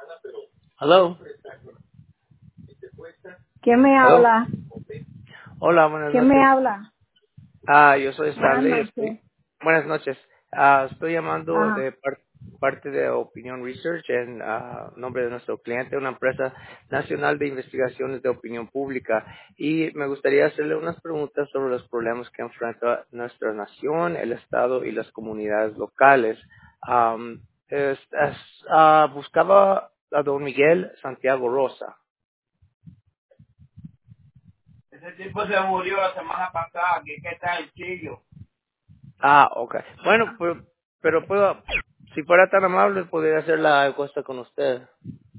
Hello. ¿Quién me Hello. habla? Hola, buenas ¿Quién me noches. habla? Yo soy Buenas Stanley. noches. Buenas noches. Estoy llamando Ajá. de parte de Opinion Research en nombre de nuestro cliente, una empresa nacional de investigaciones de opinión pública. Y me gustaría hacerle unas preguntas sobre los problemas que enfrenta nuestra nación, el Estado y las comunidades locales. Buscaba a don Miguel Santiago Rosa. Ese tipo se murió la semana pasada, que está el chillo. Okay. Bueno, pero puedo, si fuera tan amable, podría hacer la encuesta con usted.